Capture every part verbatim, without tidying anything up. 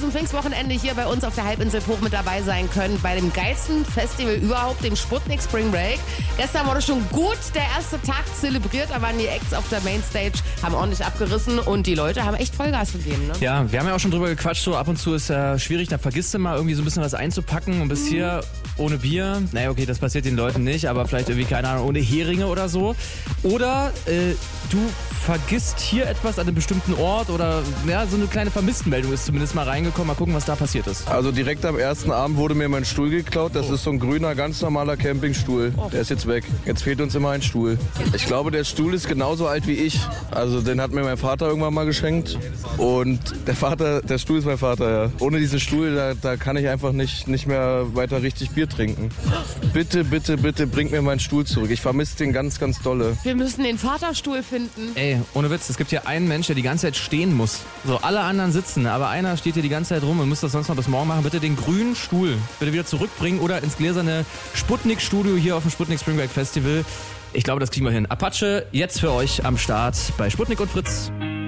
diesem Pfingstwochenende hier bei uns auf der Halbinsel Hoch mit dabei sein können, bei dem geilsten Festival überhaupt, dem Sputnik Spring Break. Gestern wurde schon gut der erste Tag zelebriert, da waren die Acts auf der Mainstage, haben ordentlich abgerissen und die Leute haben echt Vollgas gegeben. Ne? Ja, wir haben ja auch schon drüber gequatscht, so ab und zu ist ja schwierig, da vergisst du mal irgendwie so ein bisschen was einzupacken und bis hier ohne Bier, naja okay, das passiert den Leuten nicht, aber vielleicht irgendwie, keine Ahnung, ohne Heringe oder so. Oder äh, du vergisst hier etwas an einem bestimmten Ort oder ja, so eine kleine Vermisstenmeldung ist zumindest mal reingekommen. Mal gucken, was da passiert ist. Also direkt am ersten Abend wurde mir mein Stuhl geklaut. Das oh. ist so ein grüner, ganz normaler Campingstuhl. Oh. Der ist jetzt weg. Jetzt fehlt uns immer ein Stuhl. Ich glaube, der Stuhl ist genauso alt wie ich. Also den hat mir mein Vater irgendwann mal geschenkt. Und der Vater, der Stuhl ist mein Vater, ja. Ohne diesen Stuhl, da, da kann ich einfach nicht, nicht mehr weiter richtig Bier trinken. Bitte, bitte, bitte bringt mir meinen Stuhl zurück. Ich vermisse den ganz, ganz dolle. Wir müssen den Vaterstuhl finden. Ey, ohne Witz, es gibt hier einen Mensch, der die ganze Zeit stehen muss. So, alle anderen sitzen, aber einer steht hier die ganze Zeit rum und muss das sonst noch bis morgen machen. Bitte den grünen Stuhl bitte wieder zurückbringen oder ins gläserne Sputnik-Studio hier auf dem Sputnik Spring Break Festival. Ich glaube, das kriegen wir hin. Apache, jetzt für euch am Start bei Sputnik und Fritz.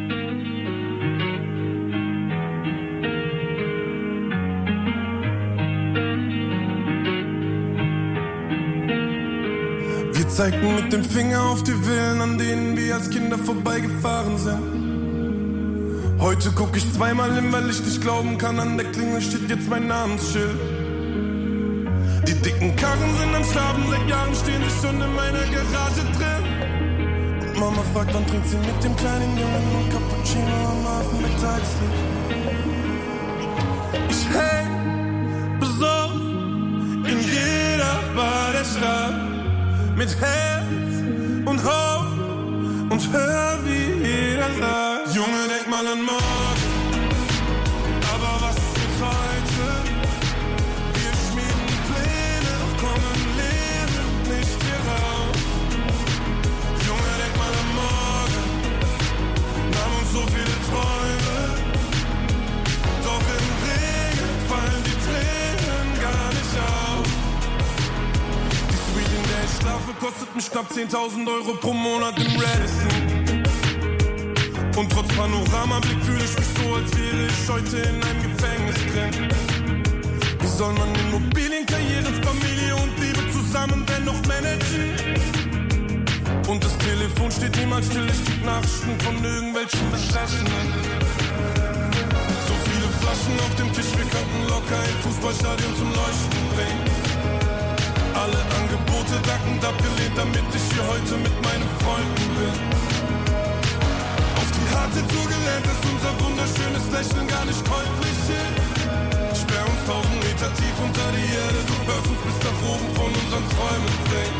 Wir zeigten mit dem Finger auf die Villen, an denen wir als Kinder vorbeigefahren sind. Heute guck ich zweimal hin, weil ich nicht glauben kann, an der Klingel steht jetzt mein Namensschild. Die dicken Karren sind am Schlafen, seit Jahren stehen sie schon in meiner Garage drin. Und Mama fragt, wann trinkt sie mit dem kleinen Jungen und Cappuccino am Abend Mittagslicht. Ich häng besoffen in jeder Bar der Stadt. Mit Herz und Hoffnung und hör, wie jeder sagt: Junge, denk mal an morgen, aber was ist mit heute? Wir schmieden Pläne, doch kommen Leben nicht hier raus. Junge, denk mal an morgen, nahmen uns so viele Träume, doch im Regen fallen die Tränen gar nicht auf. In der ich schlafe, kostet mich knapp zehntausend Euro pro Monat im Radisson. Und trotz Panoramablick fühle ich mich so, als wäre ich heute in einem Gefängnis drin. Wie soll man Immobilien, Karriere, Familie und Liebe zusammen dennoch managen? Und das Telefon steht niemals still, ich krieg Nachrichten von irgendwelchen Besessenen. So viele Flaschen auf dem Tisch, wir könnten locker ein Fußballstadion zum Leuchten bringen. Alle Angebote dankend abgelehnt, damit ich hier heute mit meinen Freunden bin. Auf die harte Tour gelernt, dass unser wunderschönes Lächeln gar nicht käuflich ist. Sperr uns tausend Meter tief unter die Erde, du hörst uns bis nach oben von unseren Träumen singen.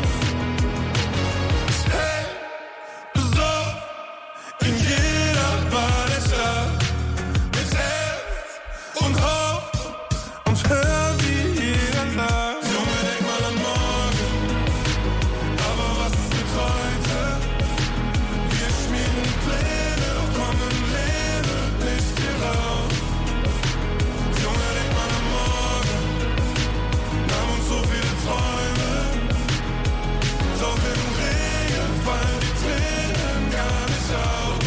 Hey, besoffen in jeder Bar der Stadt, mit Herz und Hoffnung und hör, wie jeder sagt: Junge, denk mal an morgen, aber was ist mit heute? Wir schmieden Pläne, doch kommen Leben nicht hier raus. Junge, denk mal an morgen, nahmen uns so viele Träume, doch im Regen fallen die Tränen gar nicht auf.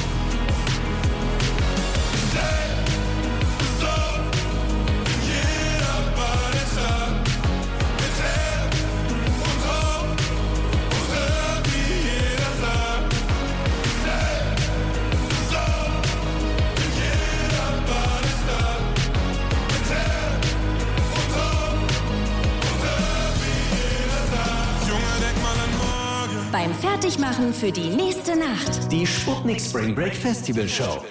Stell so in jeder Bar der Stadt, mit Herz und Hoffnung und hör, wie jeder sagt. Stell so in jeder Bar der Stadt, mit Herz und Hoffnung und hör, wie jeder sagt. Junge, denk mal an morgen. Beim Fertigmachen für die nächste Nacht. Die Sputnik Spring Break Festival Show.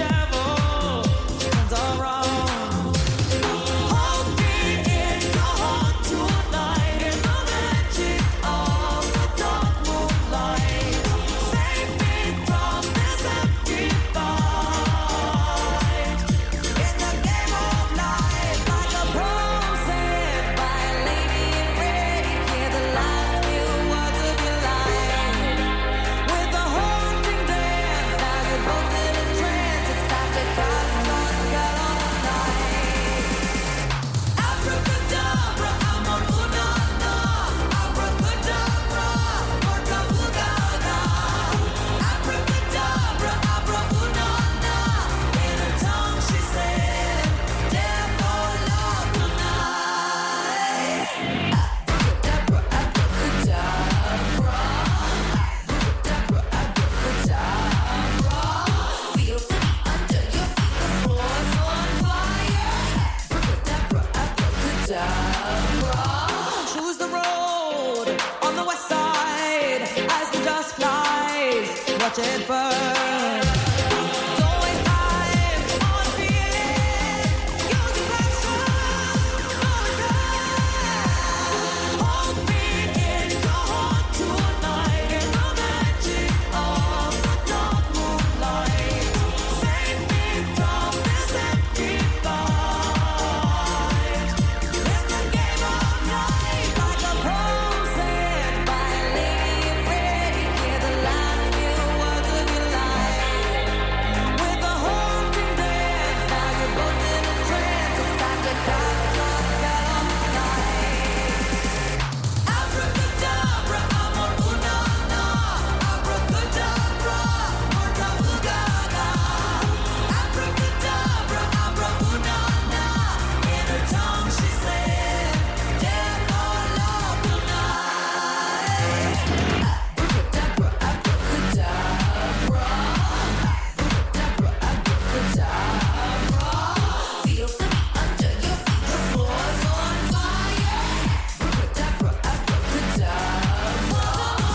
Hold me in your watch it burn. Don't waste time on feeling. Use your passion all the time. Hold me in your heart tonight in the magic of the dark moonlight. Save me from this empty fight. In the game of life, like a poem said by a lady ready. Hear the last few words of your life. With a haunting dance, now you're both in a trance. It's time to cast your spell on the night. Abracadabra, amor una na. Abracadabra, morta ugaga. Abracadabra, abra una na. In her tongue she said, death or love tonight. Abracadabra, abracadabra. Abracadabra, abracadabra. Feel the beat under your feet, the floor's on fire. Abracadabra, abracadabra.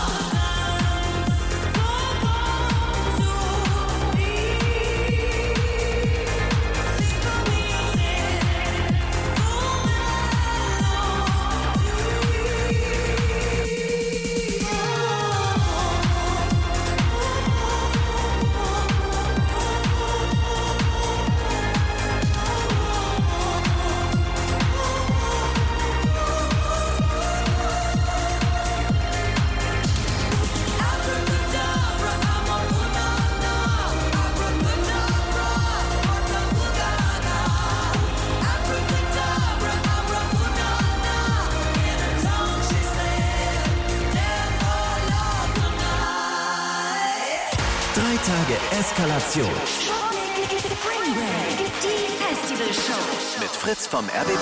Abracadabra, amor una na. Abracadabra, morta ugaga. Abracadabra, abra una na. In her tongue she said, death or love tonight. Drei Tage Eskalation Spring Break, die Festivalshow. mit Fritz vom R B B.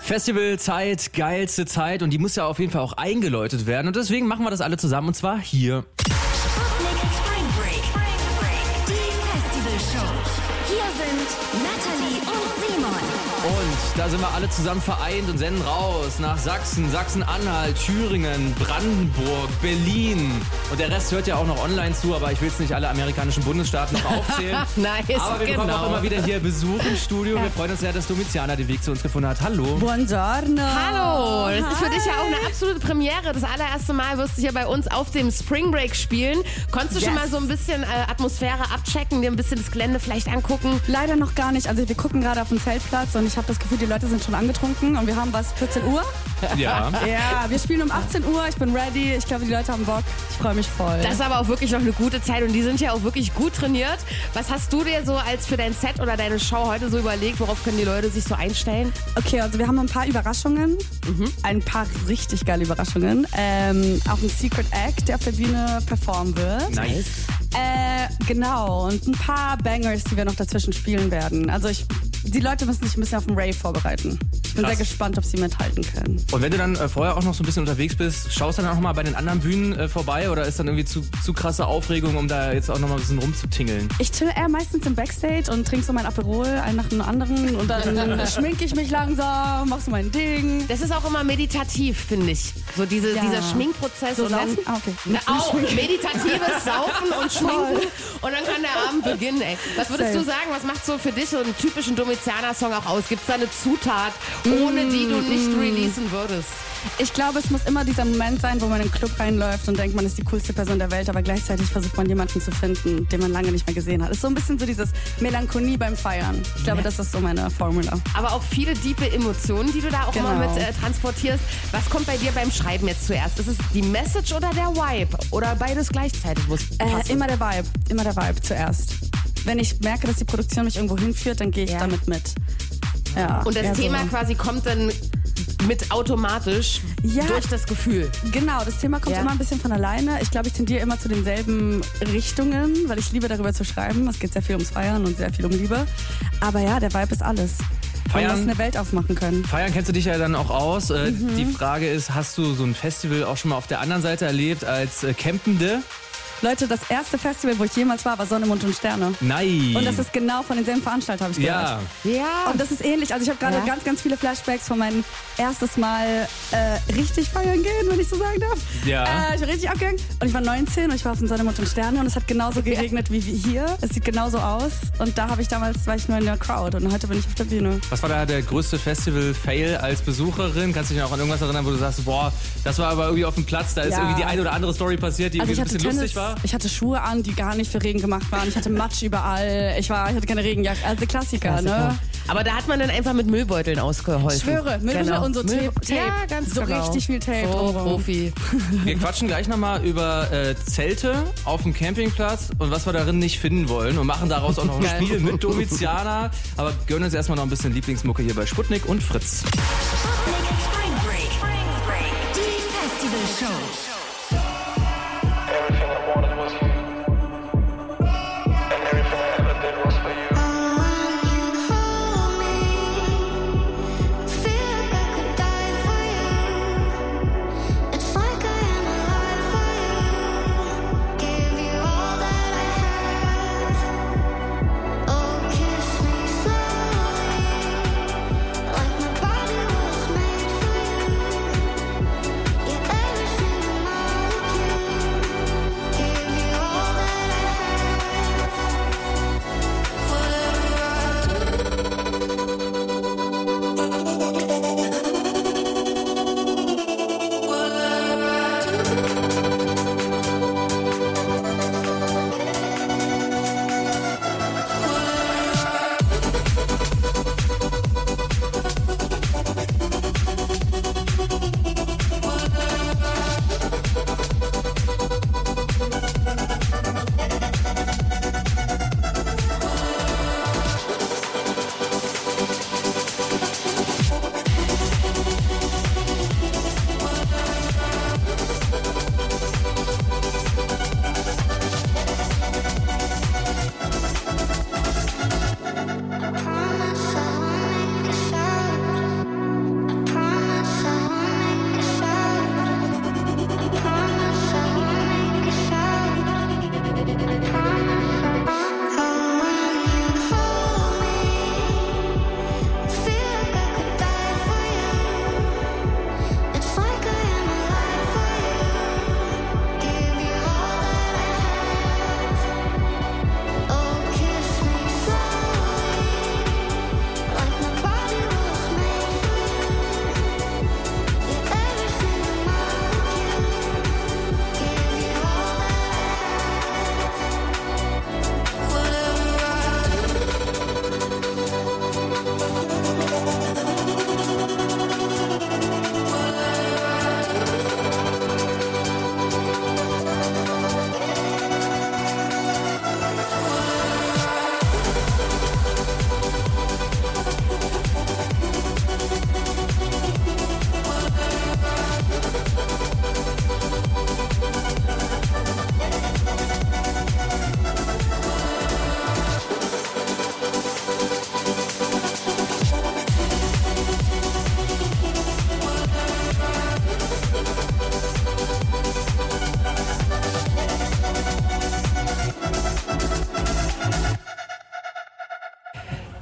Festivalzeit, geilste Zeit und die muss ja auf jeden Fall auch eingeläutet werden und deswegen machen wir das alle zusammen und zwar hier. Sputnik Spring Break. Spring Break. Die Festivalshow. Hier sind Natalie und Simon. Und da sind wir alle zusammen vereint und senden raus nach Sachsen, Sachsen-Anhalt, Thüringen, Brandenburg, Berlin. Und der Rest hört ja auch noch online zu, aber ich will jetzt nicht alle amerikanischen Bundesstaaten noch aufzählen. Nice, aber wir bekommen genau. auch immer wieder hier Besuch im Studio. Wir freuen uns sehr, dass Domitiana den Weg zu uns gefunden hat. Hallo. Buongiorno. Hallo, das ist für dich ja auch eine absolute Premiere. Das allererste Mal wirst du hier bei uns auf dem Spring Break spielen. Konntest du Yes. schon mal so ein bisschen äh, Atmosphäre abchecken, dir ein bisschen das Gelände vielleicht angucken? Leider noch gar nicht. Also wir gucken gerade auf den Zeltplatz und ich habe das Gefühl, die Leute sind schon angetrunken und wir haben was vierzehn Uhr. Ja. Ja, wir spielen um achtzehn Uhr. Ich bin ready. Ich glaube, die Leute haben Bock. Ich freue mich voll. Das ist aber auch wirklich noch eine gute Zeit und die sind ja auch wirklich gut trainiert. Was hast du dir so als für dein Set oder deine Show heute so überlegt? Worauf können die Leute sich so einstellen? Okay, also wir haben ein paar Überraschungen. Mhm. Ein paar richtig geile Überraschungen. Ähm, auch ein Secret Act, der auf der Bühne performen wird. Nice. Äh, genau. Und ein paar Bangers, die wir noch dazwischen spielen werden. Also ich, die Leute müssen sich ein bisschen auf den Rave vorbereiten. Ich bin Krass. sehr gespannt, ob sie mithalten können. Und wenn du dann äh, vorher auch noch so ein bisschen unterwegs bist, schaust du dann auch mal bei den anderen Bühnen äh, vorbei oder ist dann irgendwie zu, zu krasse Aufregung, um da jetzt auch noch mal ein bisschen rumzutingeln? Ich chill eher meistens im Backstage und trinke so mein Aperol, einen nach dem anderen. Und dann schminke ich mich langsam, mach so mein Ding. Das ist auch immer meditativ, finde ich. So diese, Ja. dieser Schminkprozess. So und dann, saufen? Ah, okay. Na, auch meditatives Saufen und Schminken und dann kann der Abend beginnen, ey. Was würdest Safe. du sagen, was macht so für dich so einen typischen Domitiana-Song auch aus? Gibt es da eine Zutat, ohne die du nicht releasen würdest? Ich glaube, es muss immer dieser Moment sein, wo man in den Club reinläuft und denkt, man ist die coolste Person der Welt, aber gleichzeitig versucht man jemanden zu finden, den man lange nicht mehr gesehen hat. Es ist so ein bisschen so dieses Melancholie beim Feiern. Ich glaube, das ist so meine Formula. Aber auch viele tiefe Emotionen, die du da auch Genau. immer mit äh, transportierst. Was kommt bei dir beim Schreiben jetzt zuerst? Ist es die Message oder der Vibe? Oder beides gleichzeitig muss passen? Äh, immer der Vibe, immer der Vibe zuerst. Wenn ich merke, dass die Produktion mich irgendwo hinführt, dann gehe ich Ja. damit mit. Ja, Und das eher Thema so. quasi kommt dann mit automatisch Ja. durch das Gefühl. Genau, das Thema kommt Ja. immer ein bisschen von alleine. Ich glaube, ich tendiere immer zu denselben Richtungen, weil ich liebe, darüber zu schreiben. Es geht sehr viel ums Feiern und sehr viel um Liebe. Aber ja, der Vibe ist alles. Man Feiern- muss eine Welt aufmachen können. Feiern kennst du dich ja dann auch aus. Äh, Mhm. Die Frage ist, hast du so ein Festival auch schon mal auf der anderen Seite erlebt als äh, Campende? Leute, das erste Festival, wo ich jemals war, war Sonne, Mond und Sterne. Nein. Und das ist genau von denselben Veranstalter, habe ich gehört. ja. Ja. Und das ist ähnlich. Also ich habe gerade Ja. ganz, ganz viele Flashbacks von meinem erstes Mal äh, richtig feiern gehen, wenn ich so sagen darf. Ja. Äh, ich war richtig abgegangen und ich war neunzehn und ich war auf dem Sonne, Mond und Sterne und es hat genauso geregnet wie hier. Es sieht genauso aus und da habe ich damals, war ich nur in der Crowd und heute bin ich auf der Bühne. Was war da der größte Festival-Fail als Besucherin? Kannst du dich noch an irgendwas erinnern, wo du sagst, boah, das war aber irgendwie auf dem Platz, da ist Ja. irgendwie die eine oder andere Story passiert, die Also ich irgendwie ein hatte bisschen Tennis, lustig war? ich hatte Schuhe an, die gar nicht für Regen gemacht waren. Ich hatte Matsch überall. Ich war, ich hatte keine Regenjacke. Also Klassiker, ne? Aber da hat man dann einfach mit Müllbeuteln ausgeholfen. Ich schwöre, Müllbeutel und so Müll- Tape. Ja, ganz so genau. richtig viel Tape. So, drumherum. Profi. Wir quatschen gleich nochmal über äh, Zelte auf dem Campingplatz und was wir darin nicht finden wollen und machen daraus auch noch ein Geil. Spiel mit Domitiana. Aber gönnen uns erstmal noch ein bisschen Lieblingsmucke hier bei Sputnik und Fritz. Sputnik Spring Break. Spring Break. Die Festivalshow. Everything I wanted was you. And everything I ever did was for you. Like my body was made for you. You're everything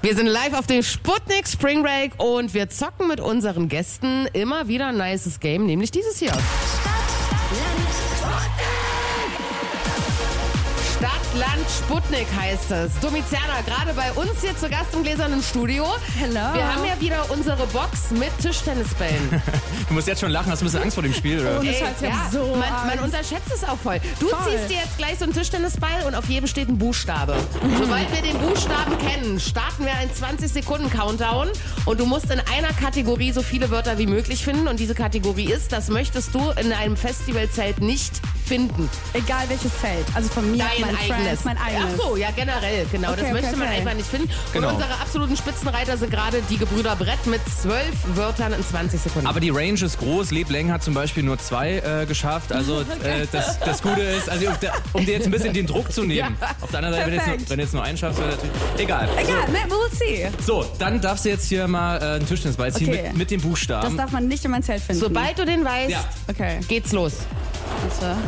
Wir sind live auf dem Sputnik Spring Break und wir zocken mit unseren Gästen immer wieder ein nices Game, nämlich dieses hier. Stadt, Land, Sputnik heißt es. Domiziana, gerade bei uns hier zu Gast im gläsernen Studio. Hello. Wir haben ja wieder unsere Box mit Tischtennisbällen. Du musst jetzt schon lachen, hast du ein bisschen Angst vor dem Spiel, oder? Ohne Ey, Scheiß, ich ja, hab so man, man Angst. unterschätzt es auch voll. Du Voll. ziehst dir jetzt gleich so einen Tischtennisball und auf jedem steht ein Buchstabe. Sobald wir den Buchstaben kennen, starten wir einen zwanzig Sekunden Countdown und du musst in einer Kategorie so viele Wörter wie möglich finden und diese Kategorie ist, das möchtest du in einem Festivalzelt nicht finden. Egal welches Zelt. Also von mir, Dein mein eigenes. Friends, mein eigenes. Ach so, ja generell, genau. Okay, das okay, möchte man okay. einfach nicht finden. Genau. Und unsere absoluten Spitzenreiter sind gerade die Gebrüder Brett mit zwölf Wörtern in zwanzig Sekunden. Aber die Range ist groß. Lebleng hat zum Beispiel nur zwei äh, geschafft. Also äh, das, das Gute ist, also um, um dir jetzt ein bisschen den Druck zu nehmen. Ja. Auf der anderen Seite, wenn du jetzt, Perfekt. nur- wenn du jetzt nur einen schaffst, wäre natürlich... Egal. Egal, ne, we'll see. So, dann darfst du jetzt hier mal äh, einen Tischtennisball ziehen Okay. mit, mit dem Das Buchstaben. darf man nicht in mein Zelt finden. Sobald du den weißt, Ja. Okay. geht's los. Bitte.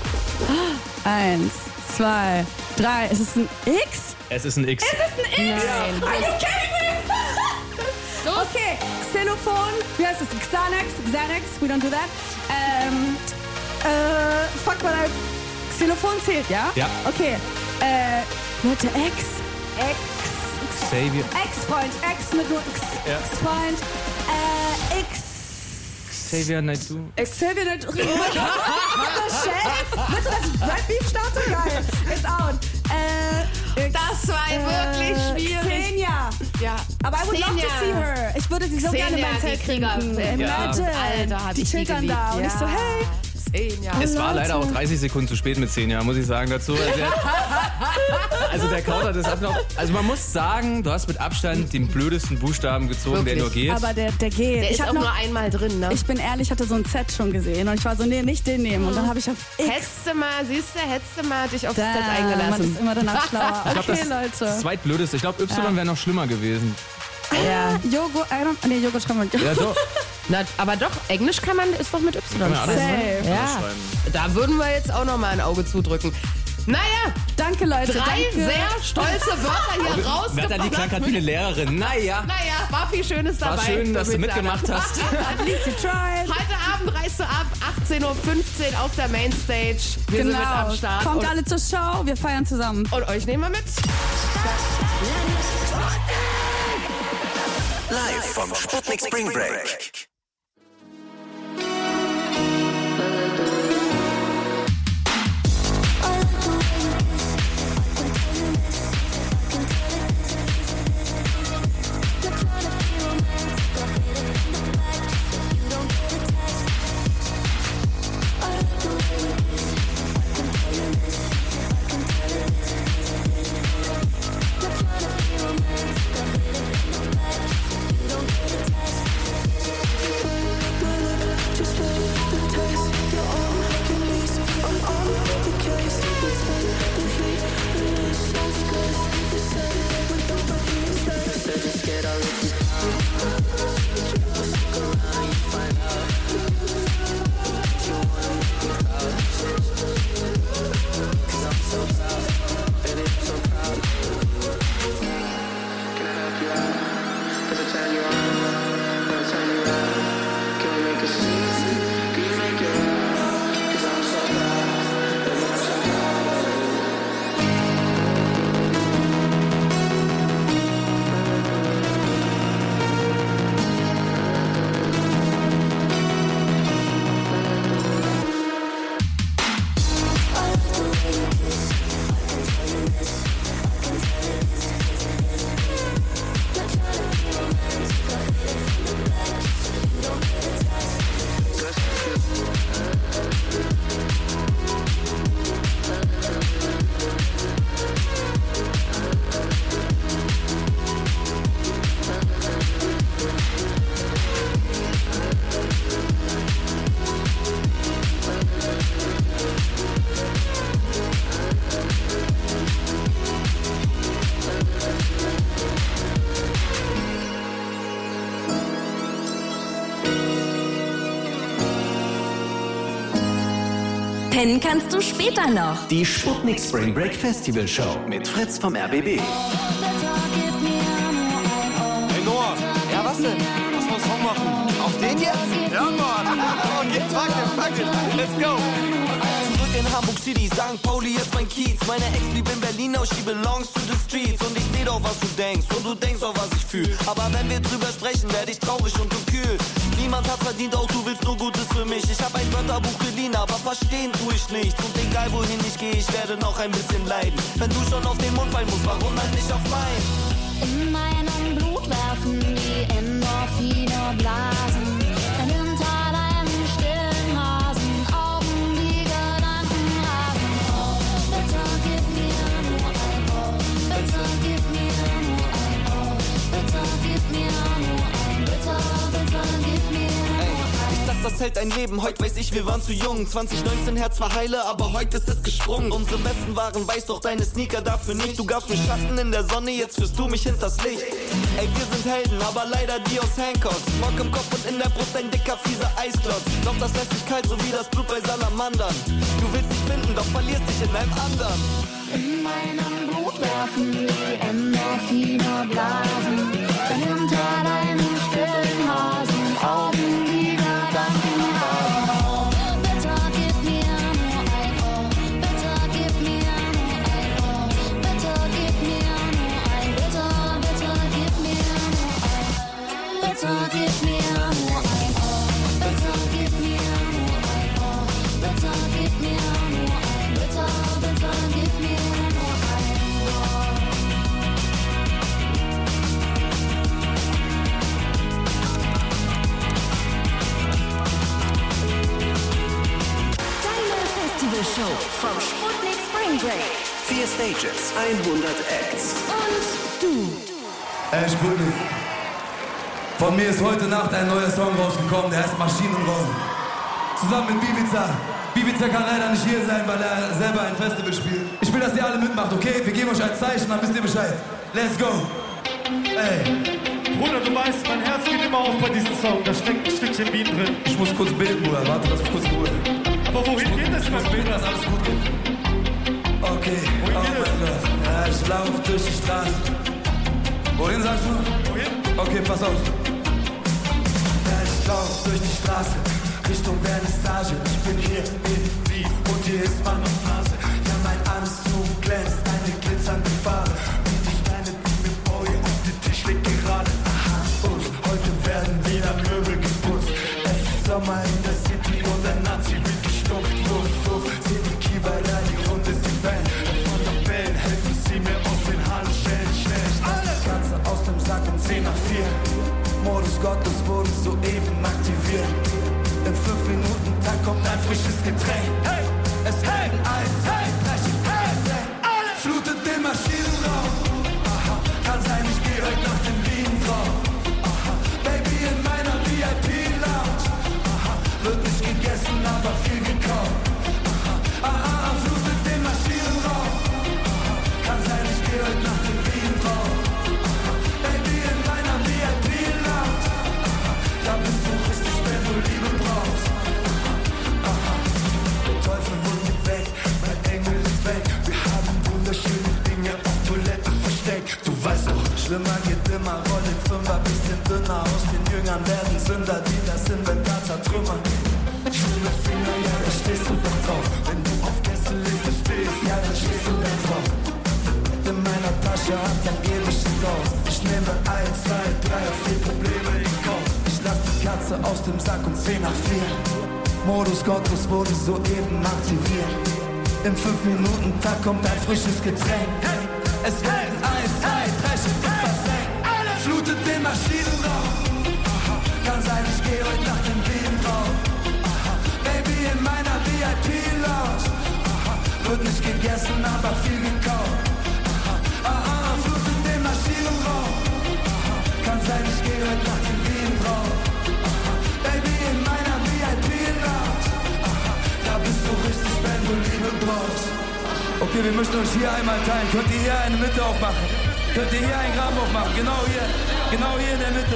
Eins, zwei, drei. Ist es ein X? Es ist ein X. Nein. Are you kidding me? Okay, Xylophon. Wie heißt es? Xanax? Xanax? We don't do that. Ähm, äh, fuck mal, Xylophon zählt, ja? Ja. Okay. Äh, Leute, X. X. Xavier. Ex-Freund. Ex mit nur X. Ja. Ex-Freund. Äh, X. Xavier Naidoo. Xavier nicht. Oh mein Gott. Der Chef. Willst du, dass ich Brad Beef starte? Geil. It's out. Äh, X, Das war wirklich schwierig. Xenia. Ja. Aber I would love Xenia. to see her. Ich würde sie so Xenia, gerne in mein die Zelt Krieger- finden. Ja. Imagine. Alter, hab die ich die chillt dann geliebt. da. Und ich so, Ja. hey. Zehn Jahre. Es war Leute. leider auch dreißig Sekunden zu spät mit zehn Jahren, muss ich sagen dazu. Also der, also der Counter, das hat noch... Also man muss sagen, du hast mit Abstand den blödesten Buchstaben gezogen, der Wirklich. nur geht. Aber der, der geht. Der ich ist hab auch noch, nur einmal drin, ne? ich bin ehrlich, ich hatte so ein Z schon gesehen. Und ich war so, nee, nicht den nehmen. Und dann habe ich auf X. Hättest du mal, siehst du, hättest du mal dich aufs Da, Set man eingelassen. ist immer danach schlauer. Ich glaub, Okay, das Leute. zweitblödeste. Ich glaube, Y wäre noch schlimmer gewesen. Ja. Joghurt, I don't, nee, Joghurt kann man. Ja, doch. Na, aber doch, Englisch kann man, ist doch mit Y. Kann man alles Safe. Ja, schreiben. da würden wir jetzt auch noch mal ein Auge zudrücken. Naja, Danke, Leute. drei danke. sehr stolze Wörter hier Merta, die rausgebracht. klang gerade wie eine Lehrerin. Naja, Naja, war viel Schönes dabei. war schön, dass du Domiziana. mitgemacht hast. At least you tried. Heute Abend reist du ab, achtzehn Uhr fünfzehn auf der Mainstage. Wir sind mit am Start. Genau. Kommt und, alle zur Show. Wir feiern zusammen. und euch nehmen wir mit. Live vom Sputnik Spring Break. Pennen kannst du später noch. Die Sputnik Spring Break Festival Show mit Fritz vom R B B. Better give me ammo, denn? Lass mal einen Song machen. Auf den jetzt? Ja, Mann. Okay, fuck it, fuck it. Let's go. Zurück in Hamburg City, Sankt Pauli ist mein Kiez. Meine Ex blieb in Berlin, auch she belongs to the streets. Und ich seh doch, was du denkst und du denkst auch, was ich fühl. Aber wenn wir drüber sprechen, werd ich traurig und kühl. Niemand hat verdient, auch du willst nur Gutes für mich. Ich hab ein Wörterbuch geliehen, aber verstehen tu ich nichts. Und egal wohin ich gehe, ich werde noch ein bisschen leiden. Wenn du schon auf den Mund fallen musst, warum dann nicht auf meinen? In meinem Blut werfen die Endorphine Blasen. Denn hinter deinen stillen Hasen Augen die Gedanken rasen. Oh, bitte gib mir nur ein Oh, bitte gib mir nur ein Oh, bitte gib mir nur ein Bitte, bitte gib mir nur ein. Ich dachte, das hält ein Leben, heute weiß ich, wir waren zu jung. zwanzig neunzehn Herz war heile, aber heute ist es gesprungen. Unsere besten waren weiß, doch deine Sneaker dafür nicht. Du gabst mir Schatten in der Sonne, jetzt führst du mich hinters Licht. Ey, wir sind Helden, aber leider die aus Hancock. Smog im Kopf und in der Brust ein dicker, fieser Eisklotz. Doch das lässt dich kalt, so wie das Blut bei Salamandern. Du willst dich finden, doch verlierst dich in einem anderen. In meinem Blut werfen die Endorphine Blasen. Denn hinter deinen stillen Hasen Augen die Gedanken rasen. Oh, bitte gib mir nur ein Oh, bitte gib mir nur ein Oh, bitte gib mir nur ein Bitte, bitte gib mir nur ein Bitte gib mir nur ein Oh, bitte gib mir nur ein Oh, bitte gib mir nur ein Bitte, bitte gib mir nur ein Oh. Show vom Sputnik Spring Break. Vier Stages, hundert Acts. Und du. Ey, Sputnik. Von mir ist heute Nacht ein neuer Song rausgekommen, der heißt Maschinenraum. Zusammen mit Bibiza. Bibiza kann leider nicht hier sein, weil er selber ein Festival spielt. Ich will, dass ihr alle mitmacht, okay? Wir geben euch ein Zeichen, dann wisst ihr Bescheid. Let's go. Ey. Bruder, du weißt, mein Herz geht immer auf bei diesem Song. Da steckt ein Stückchen Beat drin. Ich muss kurz beten, Bruder. Warte, lass mich kurz in Ruhe. Aber wohin geht es, mein Bruder? Dass alles gut geht. Okay. Wohin oh geht es? Ja, ich lauf durch die Straße. Wohin sagst du? Wohin? Okay, pass auf. Ja, ich lauf durch die Straße Richtung Vernissage. Ich bin hier in Wien und hier ist meine Phase. Ja, mein Anzug glänzt, eine glitzernde Farbe. Und ich meine, die mir Boje auf den Tisch liegt gerade. Aha, und heute werden wieder Möbel geputzt. Es ist Sommer in der City und der Nazi wird gestumpft. Wuff, wuff, seh die Kiewer da, die Runde, sie bellen. Von der Bellen helfen sie mir aus den Hallen, schnell, schnell. Alle Katze aus dem Sack um zehn nach vier. Modus Gottes wurde soeben aktiviert. In fünf Minuten, da kommt ein frisches Getränk. Hey, es werden eins, zwei, drei, hey, alle flutet den Maschinenraum. Aha, kann sein, ich geh heute Nacht in Wien drauf. Aha, Baby in meiner V I P-Lounge. Aha, wird nicht gegessen, aber viel gekauft. Aha, aha, flutet den Maschinenraum. Aha, kann sein, ich geh heute Nacht in Wien drauf. Aha, Baby in meiner V I P-Lounge. Aha, da bist du richtig, wenn du Liebe brauchst. Aha, aha, der Teufel wurde weg, mein Engel ist weg. Wir haben wunderschöne Dinge auf Toilette versteckt. Du weißt doch, schlimmer geht immer, roll den Fünfer, bisschen dünner. Aus den Jüngern werden Sünder, die das Inventar zertrümmern. Schöne Finger, ja, da stehst du doch drauf. Wenn du auf Gästeliste stehst, ja, dann stehst du da drauf. In meiner Tasche hat ein ewiges aus. Ich nehme eins, zwei, drei, vier Probleme in Kauf. Ich lass die Katze aus dem Sack um zehn nach vier. Modus Gottes wurde soeben aktiviert. In fünf Minuten, da kommt ein frisches Getränk. Es werden eins, zwei, drei, vier, versenkt. Alle flutet den Maschinenraum. Aha, kann sein, ich geh heute Nacht in Wien drauf. Aha, Baby in meiner V I P-Lounge. Aha, wird nicht gegessen, aber viel gekauft. Aha, aha, flutet den Maschinenraum. Aha, kann sein, ich geh heute Nacht in Wien drauf. Aha, Baby in meiner V I P-Lounge. Aha, da bist du richtig, wenn du Liebe brauchst. Okay, wir müssen uns hier einmal teilen. Könnt ihr hier eine Mitte aufmachen? Könnt ihr hier einen Graben aufmachen? Genau hier. Genau hier in der Mitte.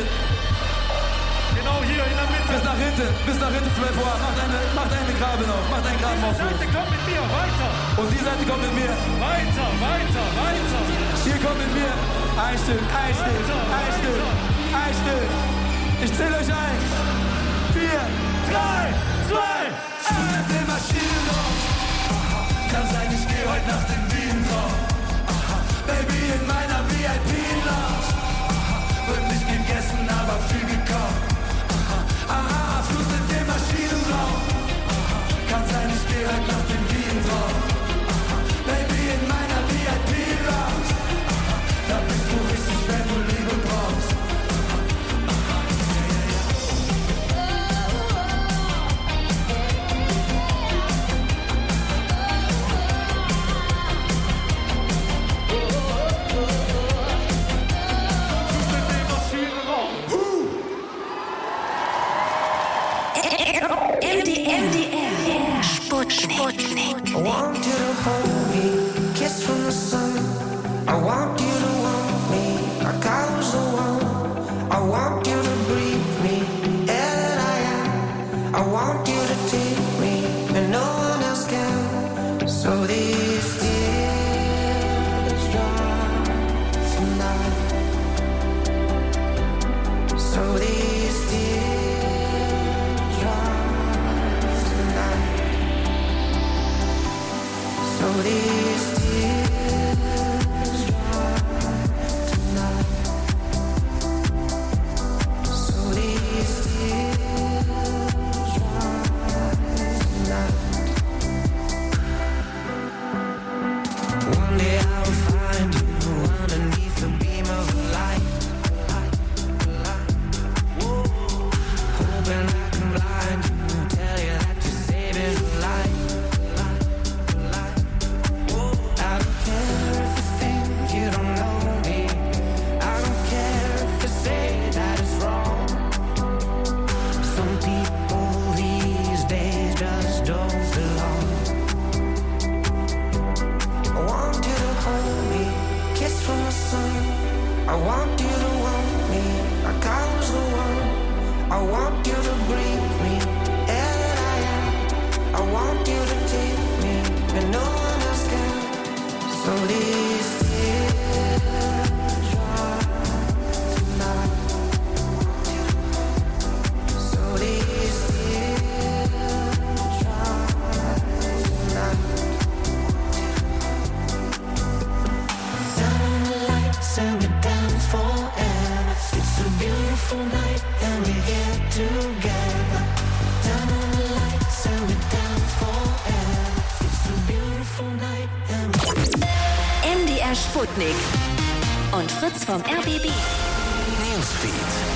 Genau hier in der Mitte. Bis nach hinten. Bis nach hinten, zwölf Uhr. Macht eine, macht eine Graben auf. Macht einen Graben auf. Die Seite kommt mit mir, weiter. Und die Seite kommt mit mir. Weiter, weiter, weiter. Hier kommt mit mir. Ein Stück, ein Stück, ein Stück. Einstill. Ich zähl euch ein. Vier, drei, zwei, eins. Die Maschine drauf. Kann sein, ich geh heute Nacht in Wien drauf. Baby in meiner V I P-Lounge. Wird nicht gegessen, aber viel gekauft. Aha, Fluss in den Maschinenraum. Kann sein, ich geh heute Nacht in Wien drauf. Baby in meiner V I P-Lounge. Da bist du richtig, wenn du Liebe brauchst. M D R Sputnik. I want you to hold me, kiss from the sun. I want you to want me, like I was the one. I want you to breathe me, air that I am. I want you to take me, and no one else can. So these tears dry tonight. So these tears dry tonight. So these tears dry tonight. So these tears dry tonight. One day I will find you underneath the beam of light. Hoping I can blind you, tell you that you're saving a life. I don't care if you think you don't know me. I don't care if you say that it's wrong. Some people these days just don't belong. I want you to hold me, kiss from the sun. I want you to want me, like I was the one. I want you to breathe me, air that I am. I want you to take me, and no one else can. So these tears dry tonight. So these tears dry tonight. Down on the lights and we dance forever. It's a beautiful night and we're here together. Down on the lights and we dance forever. It's a beautiful night and we M D R Sputnik. Und Fritz vom R B B. Newsfeed.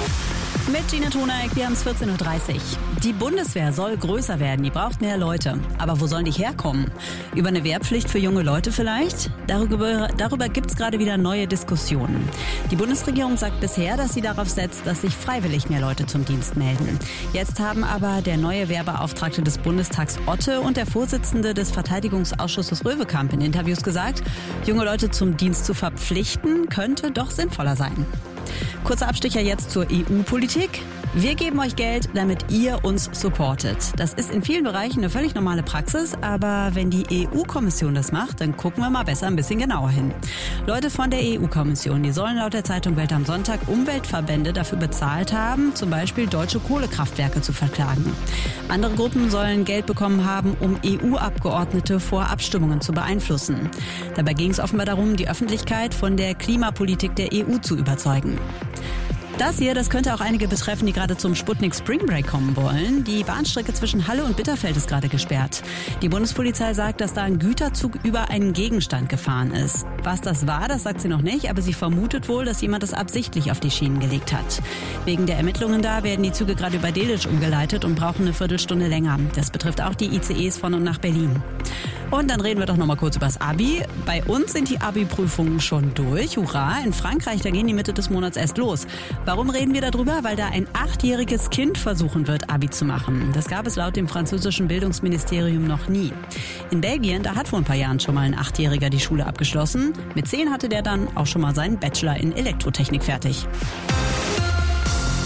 Mit Gina Toneik, wir haben es vierzehn Uhr dreißig. Die Bundeswehr soll größer werden, die braucht mehr Leute. Aber wo sollen die herkommen? Über eine Wehrpflicht für junge Leute vielleicht? Darüber, darüber gibt es gerade wieder neue Diskussionen. Die Bundesregierung sagt bisher, dass sie darauf setzt, dass sich freiwillig mehr Leute zum Dienst melden. Jetzt haben aber der neue Wehrbeauftragte des Bundestags Otte und der Vorsitzende des Verteidigungsausschusses Röwekamp in Interviews gesagt, junge Leute zum Dienst zu verpflichten, könnte doch sinnvoller sein. Kurzer Abstecher jetzt zur E U-Politik. Wir geben euch Geld, damit ihr uns supportet. Das ist in vielen Bereichen eine völlig normale Praxis, aber wenn die E U-Kommission das macht, dann gucken wir mal besser ein bisschen genauer hin. Leute von der E U-Kommission, die sollen laut der Zeitung Welt am Sonntag Umweltverbände dafür bezahlt haben, zum Beispiel deutsche Kohlekraftwerke zu verklagen. Andere Gruppen sollen Geld bekommen haben, um E U-Abgeordnete vor Abstimmungen zu beeinflussen. Dabei ging es offenbar darum, die Öffentlichkeit von der Klimapolitik der E U zu überzeugen. Das hier, das könnte auch einige betreffen, die gerade zum Sputnik Spring Break kommen wollen. Die Bahnstrecke zwischen Halle und Bitterfeld ist gerade gesperrt. Die Bundespolizei sagt, dass da ein Güterzug über einen Gegenstand gefahren ist. Was das war, das sagt sie noch nicht, aber sie vermutet wohl, dass jemand es absichtlich auf die Schienen gelegt hat. Wegen der Ermittlungen da werden die Züge gerade über Delitzsch umgeleitet und brauchen eine Viertelstunde länger. Das betrifft auch die I C Es von und nach Berlin. Und dann reden wir doch noch mal kurz über das Abi. Bei uns sind die Abi-Prüfungen schon durch. Hurra! In Frankreich, da gehen die Mitte des Monats erst los. Warum reden wir darüber? Weil da ein achtjähriges Kind versuchen wird, Abi zu machen. Das gab es laut dem französischen Bildungsministerium noch nie. In Belgien, da hat vor ein paar Jahren schon mal ein Achtjähriger die Schule abgeschlossen. Mit zehn hatte der dann auch schon mal seinen Bachelor in Elektrotechnik fertig.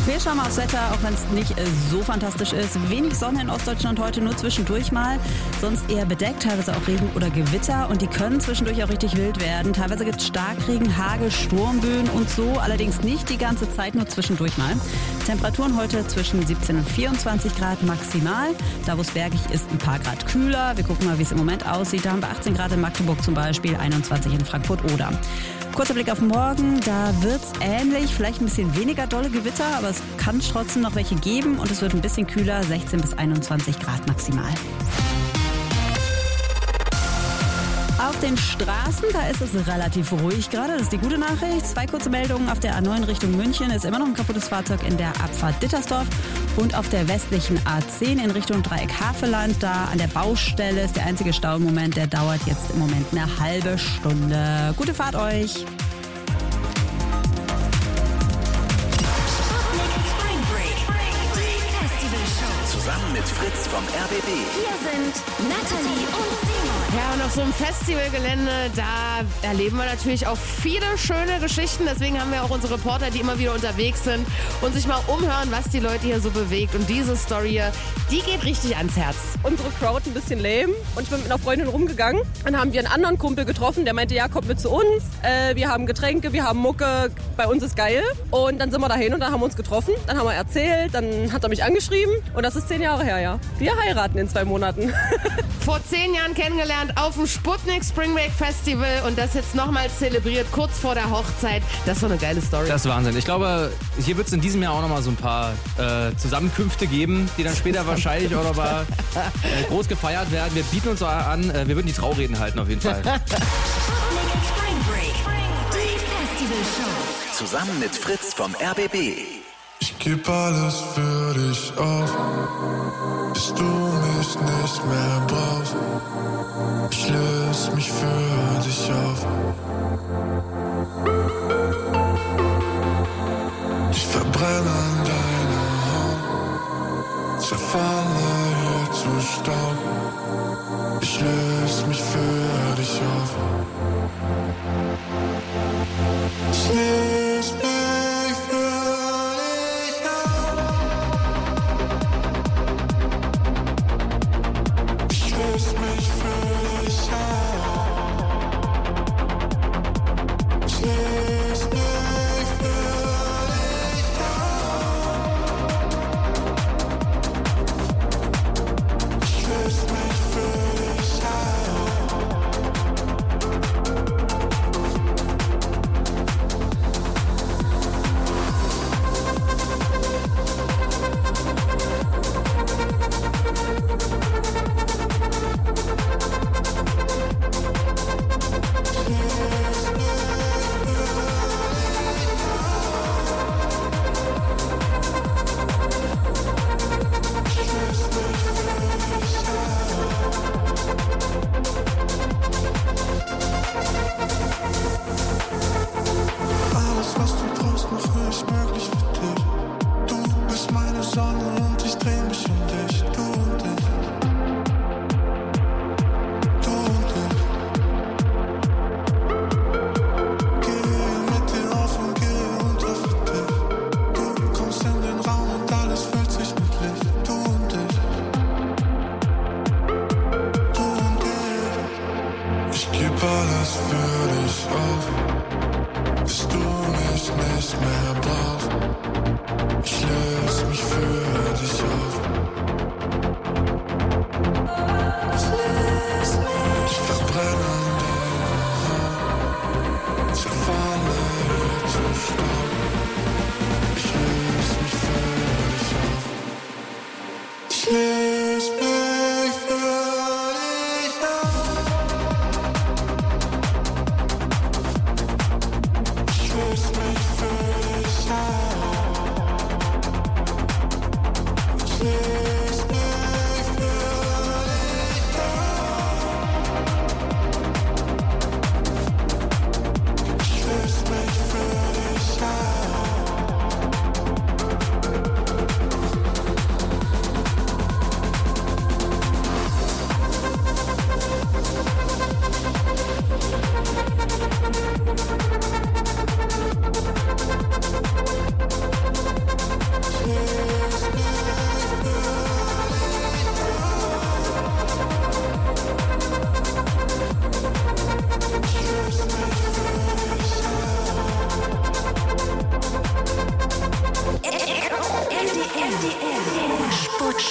Wir schauen mal aufs Wetter, auch wenn es nicht äh, so fantastisch ist. Wenig Sonne in Ostdeutschland heute, nur zwischendurch mal. Sonst eher bedeckt, teilweise auch Regen oder Gewitter. Und die können zwischendurch auch richtig wild werden. Teilweise gibt es Starkregen, Hagel, Sturmböen und so. Allerdings nicht die ganze Zeit, nur zwischendurch mal. Temperaturen heute zwischen siebzehn und vierundzwanzig Grad maximal. Da, wo es bergig ist, ein paar Grad kühler. Wir gucken mal, wie es im Moment aussieht. Da haben wir achtzehn Grad in Magdeburg zum Beispiel, einundzwanzig in Frankfurt-Oder. Kurzer Blick auf morgen, da wird es ähnlich, vielleicht ein bisschen weniger dolle Gewitter, aber es kann trotzdem noch welche geben und es wird ein bisschen kühler, sechzehn bis einundzwanzig Grad maximal. Auf den Straßen, da ist es relativ ruhig gerade, das ist die gute Nachricht. Zwei kurze Meldungen: Auf der A neun Richtung München ist immer noch ein kaputtes Fahrzeug in der Abfahrt Dittersdorf und auf der westlichen A zehn in Richtung Dreieck Havelland, da an der Baustelle ist der einzige Stau im Moment, der dauert jetzt im Moment eine halbe Stunde. Gute Fahrt euch! Zusammen mit Fritz vom R B B. Hier sind Natalie und Simon. Ja, und auf so einem Festivalgelände, da erleben wir natürlich auch viele schöne Geschichten. Deswegen haben wir auch unsere Reporter, die immer wieder unterwegs sind und sich mal umhören, was die Leute hier so bewegt. Und diese Story hier, die geht richtig ans Herz. Unsere Crowd ein bisschen lame und ich bin mit einer Freundin rumgegangen. Dann haben wir einen anderen Kumpel getroffen, der meinte, ja, kommt mit zu uns. Äh, wir haben Getränke, wir haben Mucke, bei uns ist geil. Und dann sind wir dahin und dann haben wir uns getroffen. Dann haben wir erzählt, dann hat er mich angeschrieben und das ist zehn Jahre her, ja. Wir heiraten in zwei Monaten. Vor zehn Jahren kennengelernt auf dem Sputnik Spring Break Festival und das jetzt nochmals zelebriert, kurz vor der Hochzeit. Das ist so eine geile Story. Das ist Wahnsinn. Ich glaube, hier wird es in diesem Jahr auch nochmal so ein paar äh, Zusammenkünfte geben, die dann später wahrscheinlich auch nochmal äh, groß gefeiert werden. Wir bieten uns an, äh, wir würden die Traureden halten auf jeden Fall. Spring Break, die Festivalshow. Zusammen mit Fritz vom R B B. Ich geb alles für dich auf, bis du mich nicht mehr brauchst. Ich löse mich für dich auf. Ich verbrenne an deiner Haut, zerfalle hier zu Staub. Ich löse mich für dich auf. Ich löse mich für Löse mich für dich auf. Ich löse mich für dich auf. Ich löse mich für dich auf. Alles, was du brauchst, mache ich möglich für dich. Du bist meine Sonne und ich dreh mich um dich. Du und ich. Du und ich. Gehe mit dir auf und gehe unter für dich. Du kommst in den Raum und alles füllt sich mit Licht. Du und ich. Du und ich. Ich geb alles für dich auf, bis du mich nicht mehr brauchst. Ich löse mich für dich auf. Ich verbrenne an deiner Haut, zerfalle hier zu Staub. Ich löse mich für dich auf. Ich löse mich für dich auf. Ich löse mich für dich auf. Ich löse mich für dich auf. Ich löse mich für dich auf.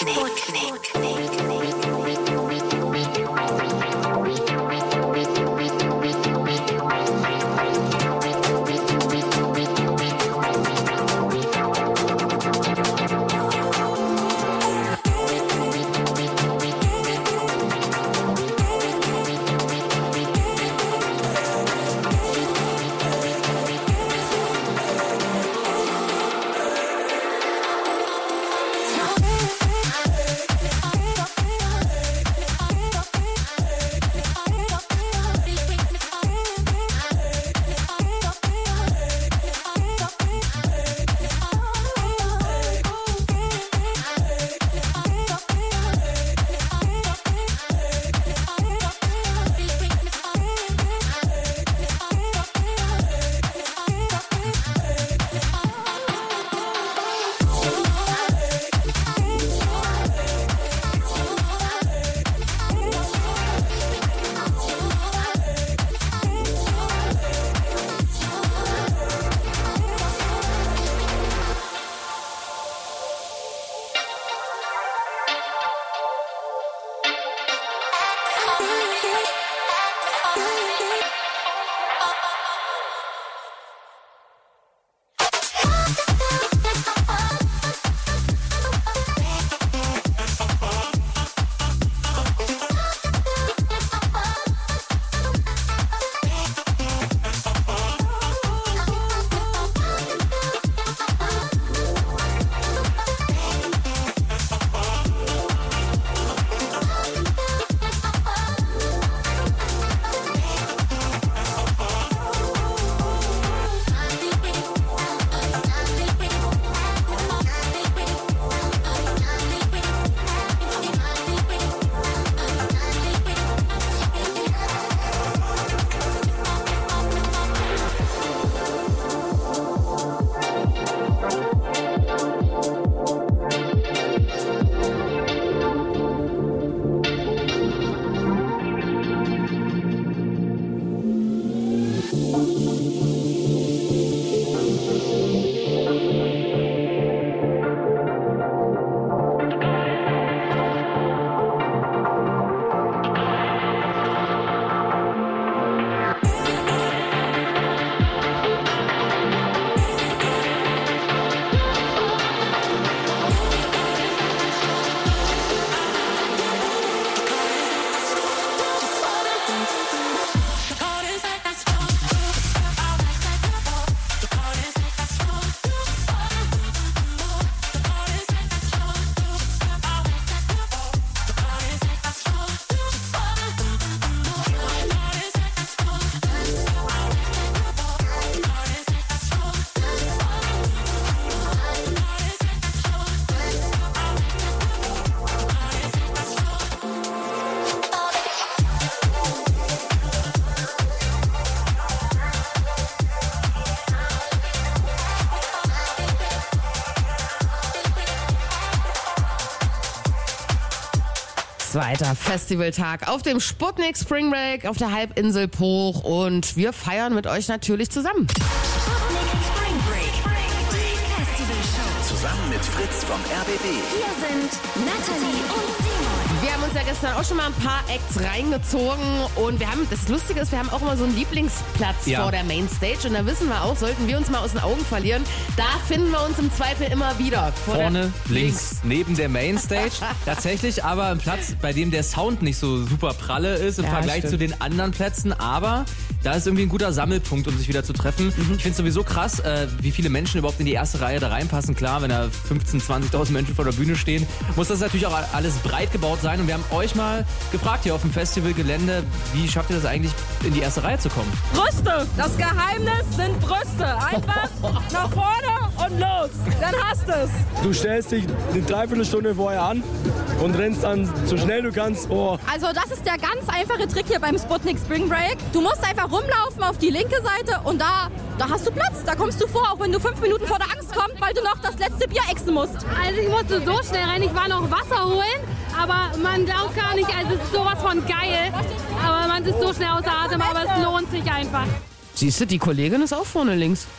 Zweiter Festivaltag auf dem Sputnik Spring Break auf der Halbinsel Bruch und wir feiern mit euch natürlich zusammen. Sputnik Spring Break, die Festivalshow. Zusammen mit Fritz vom R B B. Hier sind Natalie und Simon. Wir haben uns ja gestern auch schon mal ein paar Acts reingezogen und wir haben, das Lustige ist, wir haben auch immer so einen Lieblingsplatz Ja. vor der Mainstage und da wissen wir auch, sollten wir uns mal aus den Augen verlieren, da finden wir uns im Zweifel immer wieder. Vor Vorne, der, links, neben der Mainstage. Tatsächlich aber ein Platz, bei dem der Sound nicht so super pralle ist im Ja, Vergleich stimmt. zu den anderen Plätzen. Aber da ist irgendwie ein guter Sammelpunkt, um sich wieder zu treffen. Mhm. Ich finde es sowieso krass, äh, wie viele Menschen überhaupt in die erste Reihe da reinpassen. Klar, wenn da fünfzehntausend, zwanzigtausend Menschen vor der Bühne stehen, muss das natürlich auch alles breit gebaut sein. Und wir haben euch mal gefragt hier auf dem Festivalgelände, wie schafft ihr das eigentlich, in die erste Reihe zu kommen? Brüste. Das Geheimnis sind Brüste. Einfach nach vorne und los. Dann hast es. Du stellst dich eine Dreiviertelstunde vorher an und rennst dann so schnell du kannst. Oh. Also das ist der ganz einfache Trick hier beim Sputnik Spring Break. Du musst einfach rumlaufen auf die linke Seite und da, da hast du Platz. Da kommst du vor, auch wenn du fünf Minuten vor der Angst kommst, weil du noch das letzte Bier exen musst. Also ich musste so schnell rein, ich war noch Wasser holen, aber man glaubt gar nicht, also es ist sowas von geil. Aber man ist so schnell außer Atem, aber es lohnt sich einfach. Siehst du, die Kollegin ist auch vorne links.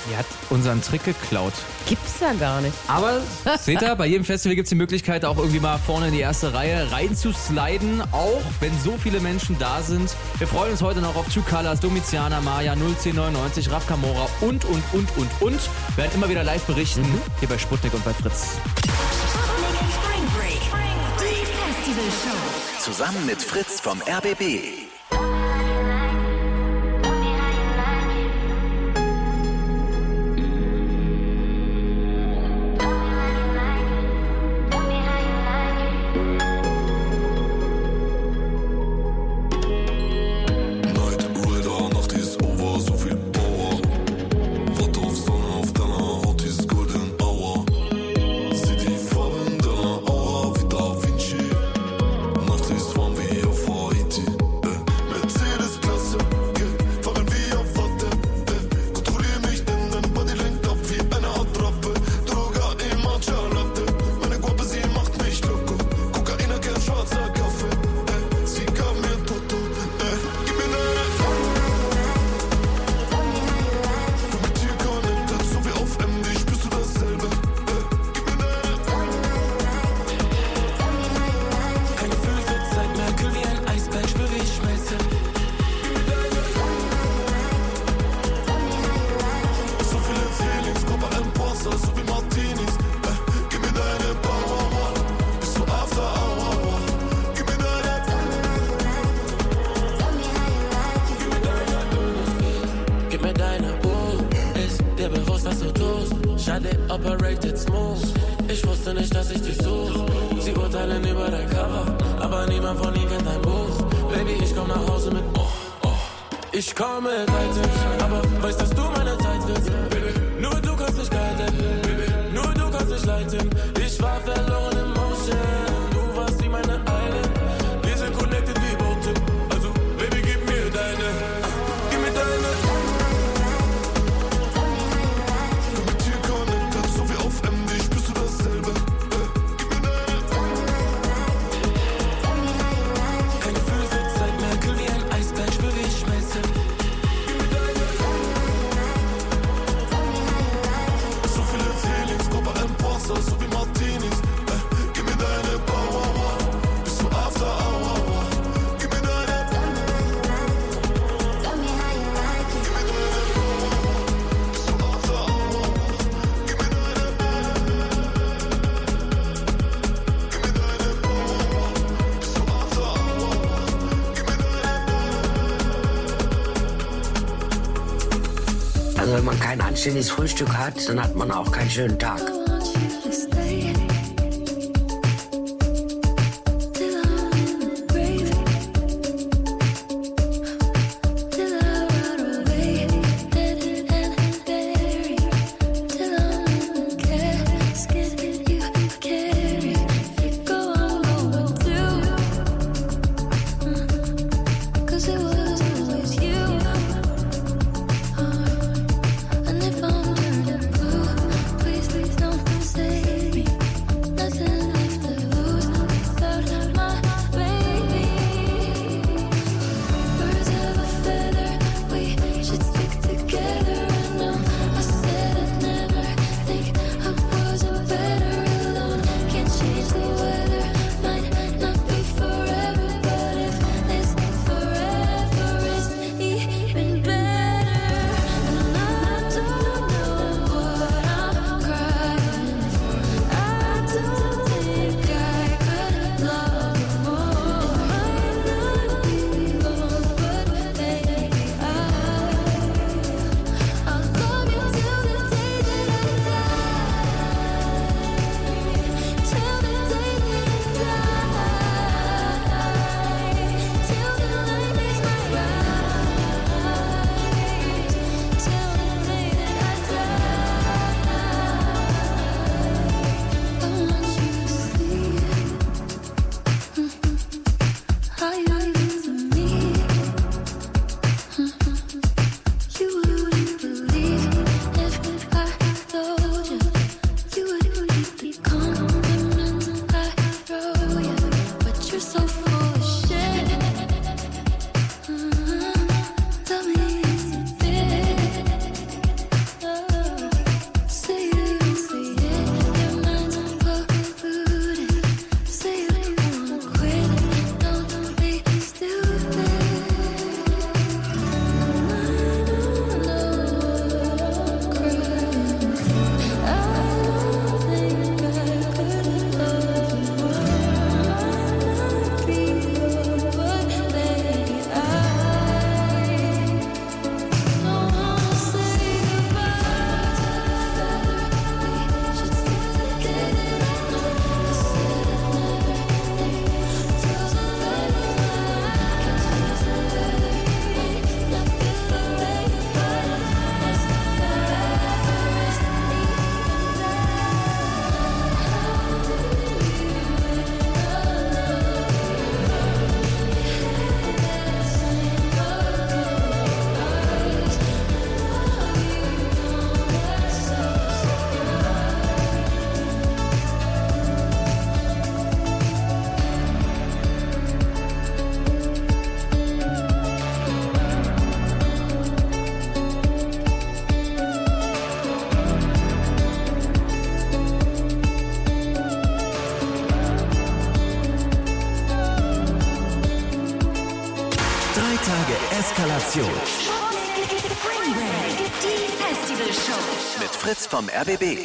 Die hat unseren Trick geklaut. Gibt's ja gar nicht. Aber, seht ihr, bei jedem Festival gibt es die Möglichkeit, auch irgendwie mal vorne in die erste Reihe reinzusliden, auch wenn so viele Menschen da sind. Wir freuen uns heute noch auf True Colors, Domiziana, Maya, null zehn neunundneunzig, Raf Kamora und, und, und, und, und. Wir werden immer wieder live berichten, mhm. hier bei Sputnik und bei Fritz. Spring Break, die Festivalshow. Zusammen mit Fritz vom R B B. Operated smooth. Ich wusste nicht, dass ich dich such. Sie urteilen über dein Cover, aber niemand von ihnen kennt dein Buch. Baby, ich komm nach Hause mit oh, oh. Ich komm mit Items, aber weißt, dass du meine Zeit willst. Baby, nur du kannst mich guiden. Baby, nur du kannst mich leiten. Ich war verloren im Motion. Du warst wie meine Island. Wir sind connected wie Boote. Also, Baby, gib mir deine. Gib mir deine. Also wenn man kein anständiges Frühstück hat, dann hat man auch keinen schönen Tag. Please don't Eskalation. Spring Break, die Festivalshow. Mit Fritz vom R B B.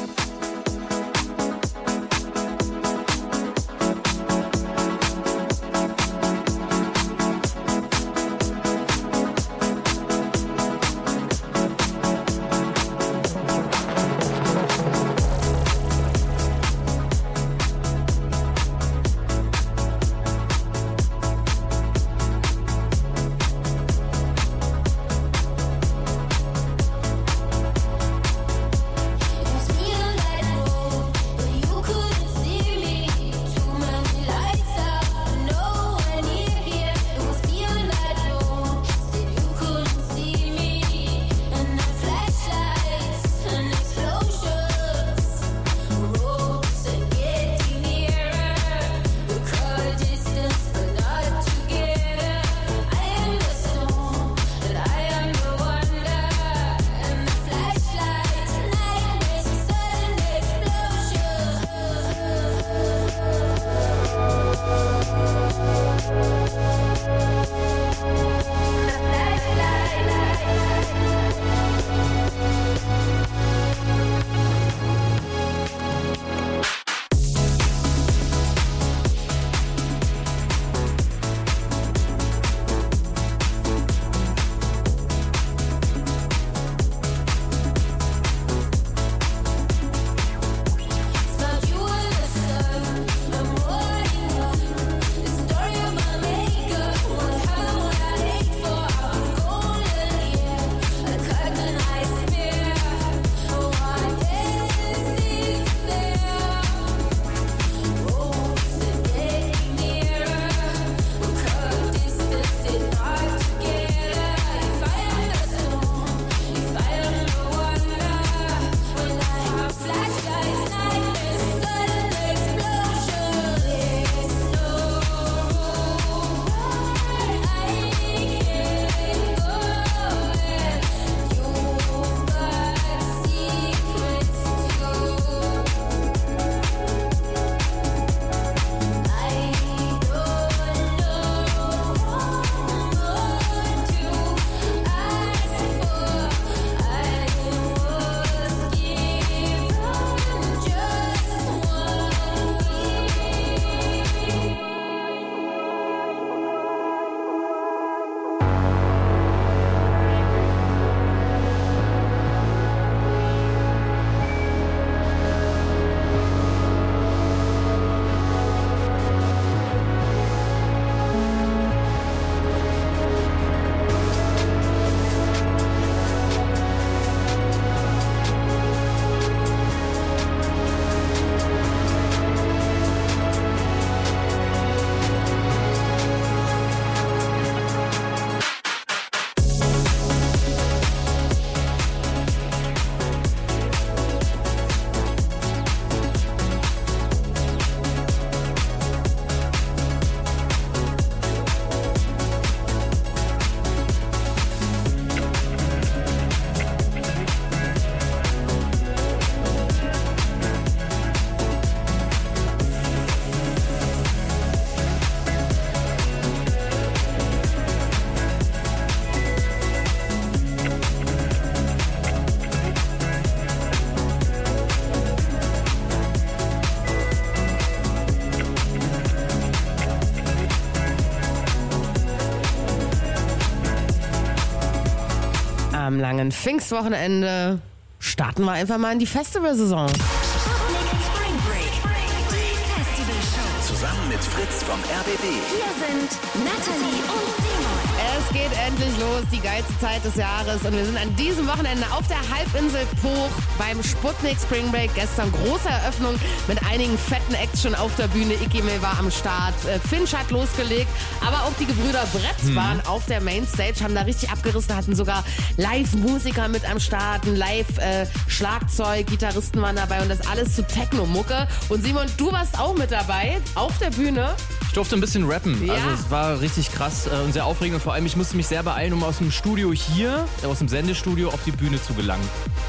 Am langen Pfingstwochenende starten wir einfach mal in die Festivalsaison. Spring Break, die Festivalshow. Zusammen mit Fritz vom R B B. Hier sind Natalie und Simon. Es geht endlich los, die geilste Zeit des Jahres. Und wir sind an diesem Wochenende auf der Halbinsel Poch beim Sputnik Spring Break. Gestern große Eröffnung mit einigen fetten Acts schon auf der Bühne. Ikimel war am Start, Finch hat losgelegt, aber auch die Gebrüder Brett hm. waren auf der Mainstage, haben da richtig abgerissen, hatten sogar Live-Musiker mit am Start, ein Live-Schlagzeug, Gitarristen waren dabei und das alles zu Techno-Mucke. Und Simon, du warst auch mit dabei auf der Bühne. Ich durfte ein bisschen rappen, Ja. also es war richtig krass äh, und sehr aufregend und vor allem ich musste mich sehr beeilen, um aus dem Studio hier, äh, aus dem Sendestudio auf die Bühne zu gelangen.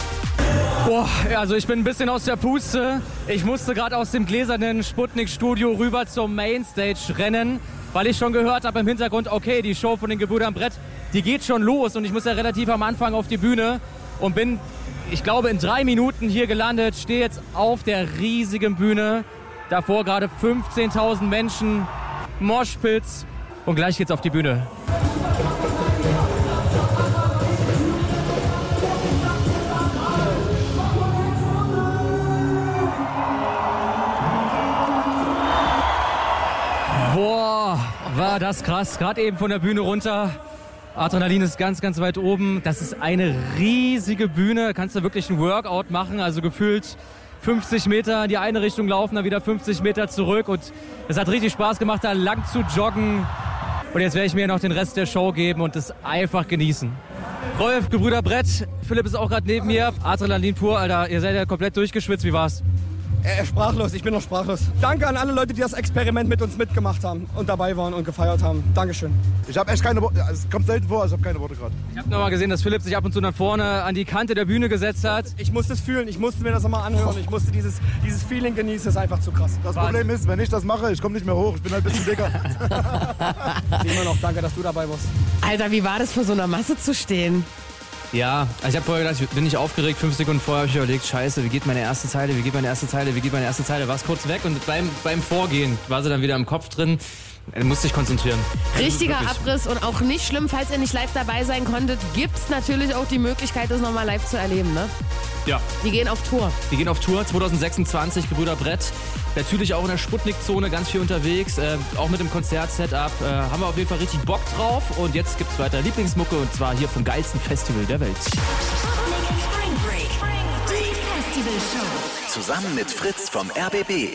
Boah, also ich bin ein bisschen aus der Puste. Ich musste gerade aus dem gläsernen Sputnik-Studio rüber zur Mainstage rennen, weil ich schon gehört habe im Hintergrund, okay, die Show von den Gebrüdern Brett, die geht schon los und ich muss ja relativ am Anfang auf die Bühne und bin, ich glaube, in drei Minuten hier gelandet, stehe jetzt auf der riesigen Bühne, davor gerade fünfzehntausend Menschen, Moshpits und gleich geht's auf die Bühne. Boah, war das krass. Gerade eben von der Bühne runter. Adrenalin ist ganz, ganz weit oben. Das ist eine riesige Bühne. Da kannst du wirklich ein Workout machen. Also gefühlt fünfzig Meter in die eine Richtung laufen, dann wieder fünfzig Meter zurück. Und es hat richtig Spaß gemacht, da lang zu joggen. Und jetzt werde ich mir noch den Rest der Show geben und das einfach genießen. Rolf, Gebrüder Brett, Philipp ist auch gerade neben mir. Adrenalin pur, Alter. Ihr seid ja komplett durchgeschwitzt. Wie war's? Äh, sprachlos, ich bin noch sprachlos. Danke an alle Leute, die das Experiment mit uns mitgemacht haben und dabei waren und gefeiert haben. Dankeschön. Ich habe echt keine Worte, es kommt selten vor, ich habe keine Worte gerade. Ich habe nochmal gesehen, dass Philipp sich ab und zu nach vorne an die Kante der Bühne gesetzt hat. Ich musste es fühlen, ich musste mir das nochmal anhören. Ich musste dieses, dieses Feeling genießen, das ist einfach zu krass. Das Problem ist, wenn ich das mache, ich komme nicht mehr hoch, ich bin halt ein bisschen dicker. Immer noch, danke, dass du dabei warst. Alter, wie war das, vor so einer Masse zu stehen? Ja, also ich habe vorher gedacht, ich bin nicht aufgeregt. Fünf Sekunden vorher habe ich überlegt, scheiße, wie geht meine erste Zeile, wie geht meine erste Zeile, wie geht meine erste Zeile. War es kurz weg und beim, beim Vorgehen war sie dann wieder im Kopf drin. Er musste sich konzentrieren. Richtiger Abriss und auch nicht schlimm, falls ihr nicht live dabei sein konntet, gibt's natürlich auch die Möglichkeit, das nochmal live zu erleben, ne? Ja. Die gehen auf Tour. Die gehen auf Tour, zwanzig sechsundzwanzig, Gebrüder Brett. Natürlich auch in der Sputnik-Zone ganz viel unterwegs, äh, auch mit dem Konzert-Setup. Äh, haben wir auf jeden Fall richtig Bock drauf. Und jetzt gibt's weiter Lieblingsmucke und zwar hier vom geilsten Festival der Welt. Spring Break, die Festival Show. Zusammen mit Fritz vom R B B.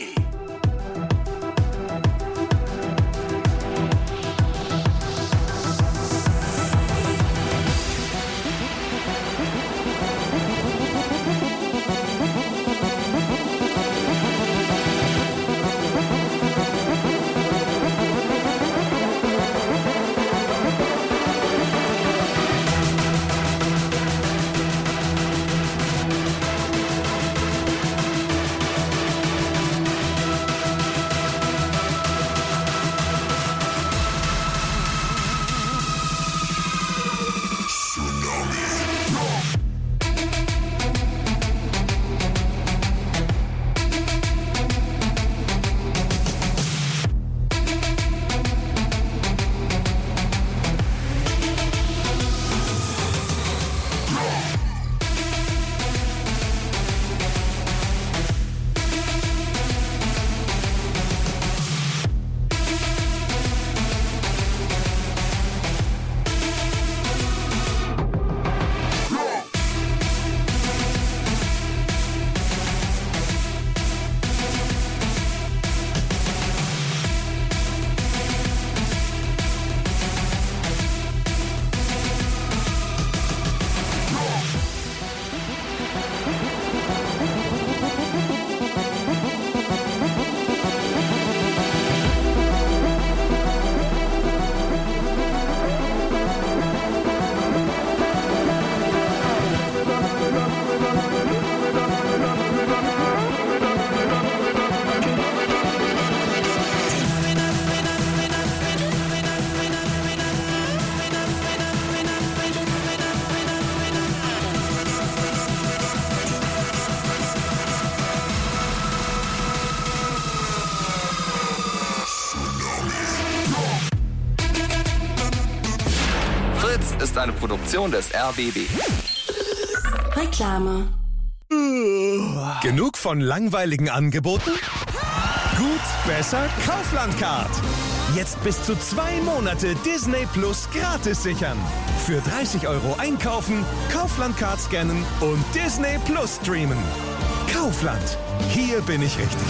Ist eine Produktion des R B B. Reklame. Genug von langweiligen Angeboten? Gut, besser Kaufland-Card. Jetzt bis zu zwei Monate Disney Plus gratis sichern. Für dreißig Euro einkaufen, Kaufland-Card scannen und Disney Plus streamen. Kaufland. Hier bin ich richtig.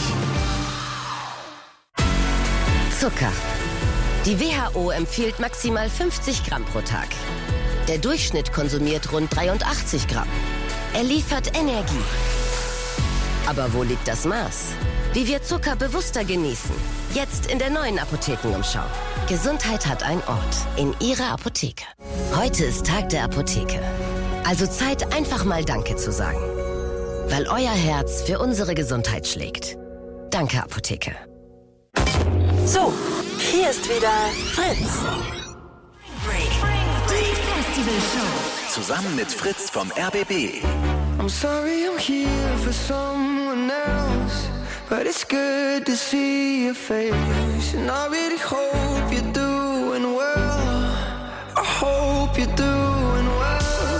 Zucker. Die W H O empfiehlt maximal fünfzig Gramm pro Tag. Der Durchschnitt konsumiert rund dreiundachtzig Gramm. Er liefert Energie. Aber wo liegt das Maß? Wie wir Zucker bewusster genießen. Jetzt in der neuen Apothekenumschau. Gesundheit hat einen Ort. In Ihrer Apotheke. Heute ist Tag der Apotheke. Also Zeit, einfach mal Danke zu sagen. Weil euer Herz für unsere Gesundheit schlägt. Danke, Apotheke. So, Hier ist wieder Fritz. Break. Die Festival Show. Zusammen mit Fritz vom R B B. I'm sorry I'm here for someone else, but it's good to see your face. And I really hope you're doing well. I hope you're doing well.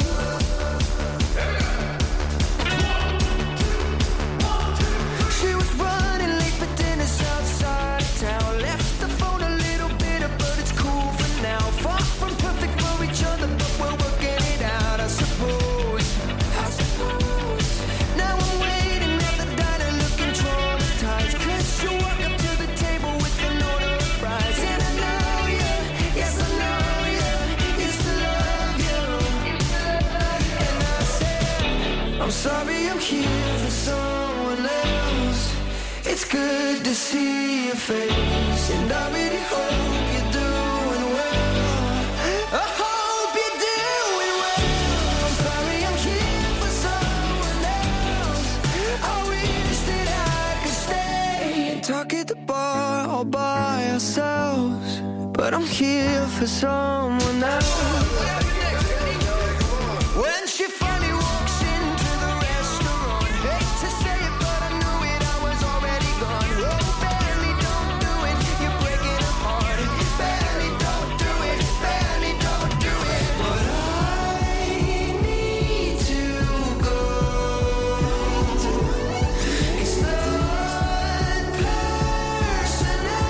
She was running late for dinner outside town. Left the phone a little bitter, but it's cool for now. Far from perfect for each other, but we're working it out, I suppose. I suppose. Now I'm waiting at the diner looking traumatized, 'cause you walk up to the table with an order of fries. And I know you, yes I know you, used to love you. And I said, I'm sorry I'm here for someone else. It's good to see your face, and I really hope you're doing well. I hope you're doing well. I'm sorry I'm here for someone else. I wish that I could stay and talk at the bar all by ourselves, but I'm here for someone else. When she finally walks into the restaurant, hate to say it, but I knew it, I was already gone. Oh, barely don't do it, you're breaking her heart. Barely don't do it, barely don't do it. But I need to go. It's not personal.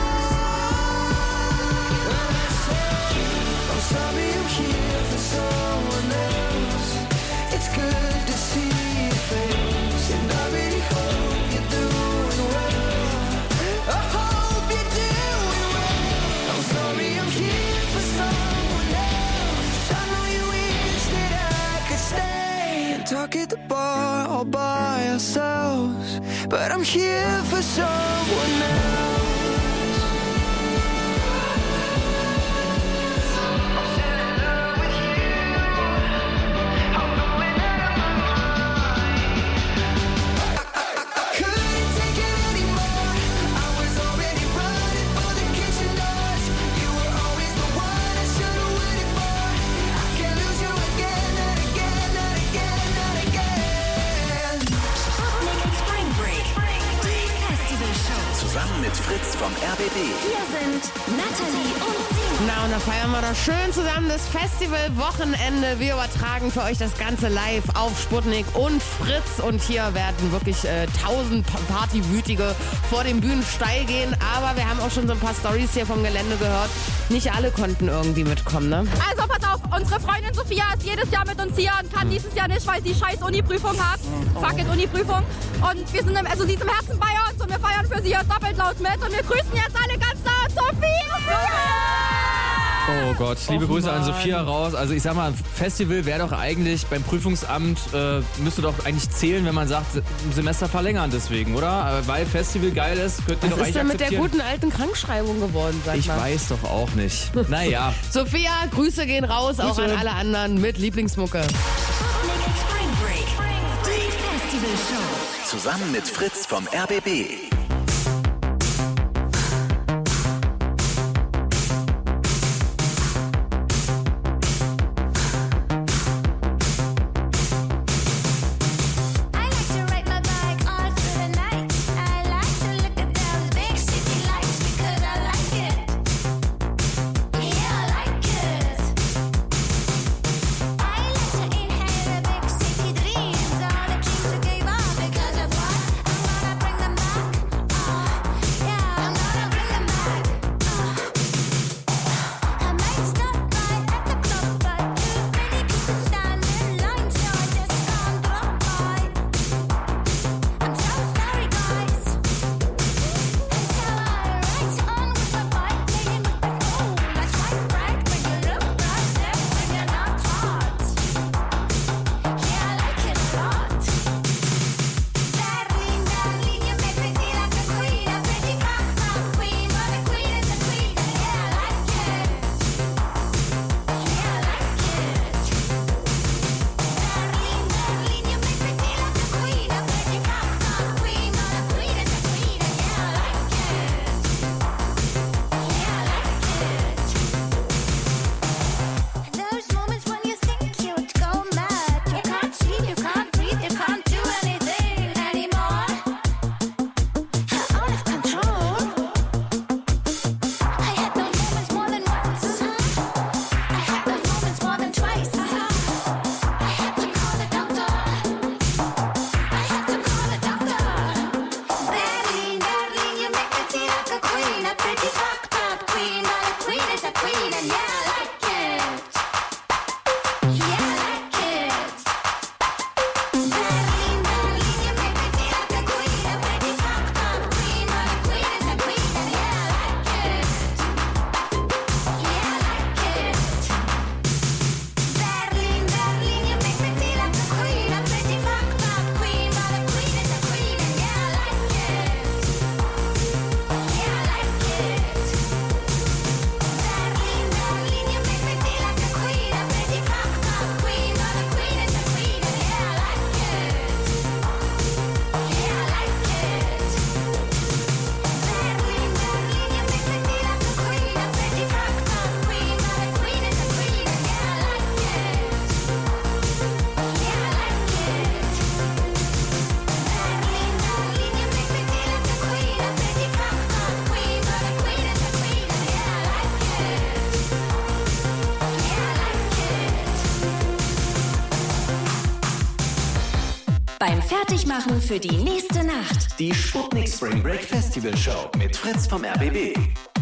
I'm sorry I'm here for someone else. It's good to see your face, and I really hope you're doing well. I hope you're doing well. I'm sorry I'm here for someone else. I know you wish that I could stay and talk at the bar all by ourselves, but I'm here for someone else. Spring Break. Die Festival Show. Zusammen mit Fritz vom R B B. Hier sind Natalie und Simon. Na, und da feiern wir doch schön zusammen das Festival-Wochenende. Wir übertragen für euch das Ganze live auf Sputnik und Fritz. Und hier werden wirklich äh, tausend Partywütige vor den Bühnen steil gehen. Aber wir haben auch schon so ein paar Storys hier vom Gelände gehört. Nicht alle konnten irgendwie mitkommen, ne? Also pass auf, unsere Freundin Sophia ist jedes Jahr mit uns hier und kann dieses Jahr nicht, weil sie scheiß Uni-Prüfung hat. Fuck it, Uni-Prüfung. Und wir sind im, also sie ist im Herzen bei uns und wir feiern für sie jetzt doppelt laut mit. Und wir grüßen jetzt alle ganz laut Sophia! Oh Gott, liebe Och Grüße an Mann. Sophia raus. Also ich sag mal, Festival wäre doch eigentlich beim Prüfungsamt, äh, müsste doch eigentlich zählen, wenn man sagt, ein Semester verlängern deswegen, oder? Aber weil Festival geil ist, könnt ihr doch Was eigentlich ist denn mit der akzeptieren. guten alten Krankschreibung geworden, sag Ich mal? weiß doch auch nicht. Naja. Sophia, Grüße gehen raus, auch Grüße. an alle anderen mit Lieblingsmucke. Spring Break. Die Festival Show. Zusammen mit Fritz vom R B B. City dreams, all the dreams you gave up because of what? I'm gonna bring them back. fertig machen für die nächste Nacht. Die Sputnik Spring Break Festival Show mit Fritz vom R B B.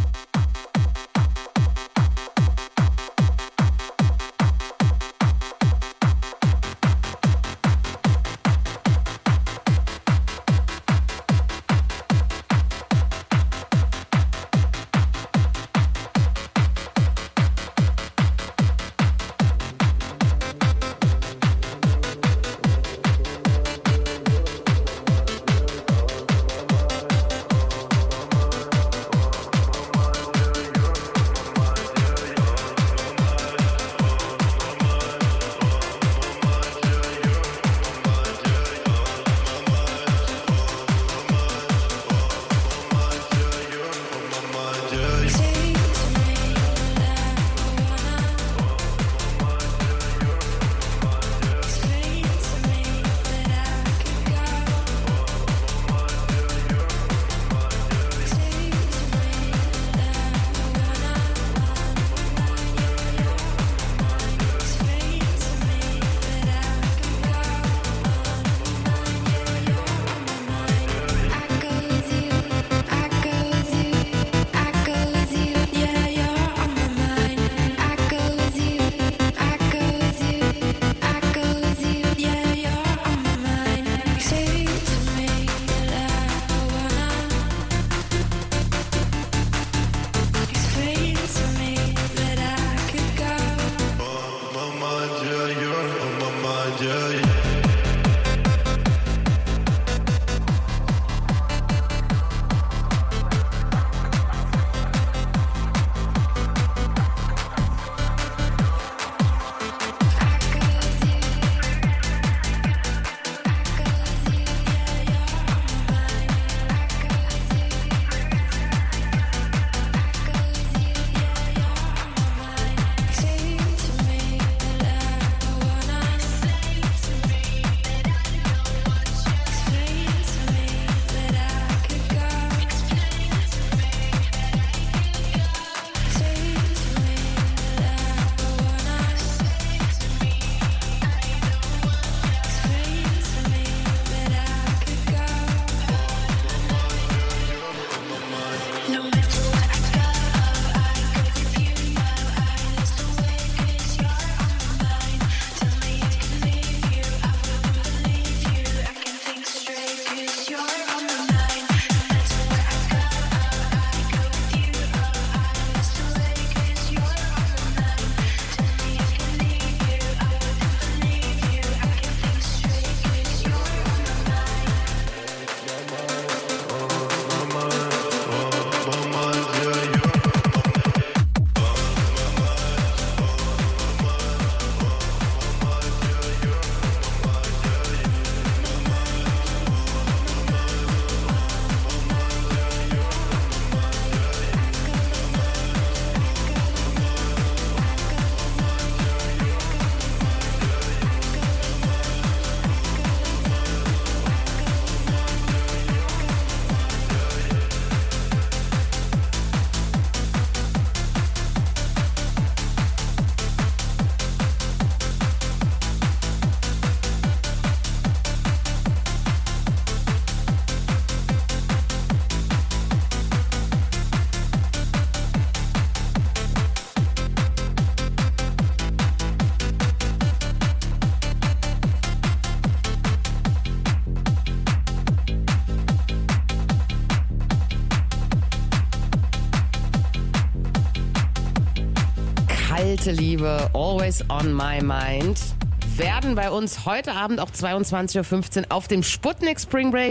Alte Liebe, Always on My Mind, werden bei uns heute Abend auch zweiundzwanzig Uhr fünfzehn auf dem Sputnik Spring Break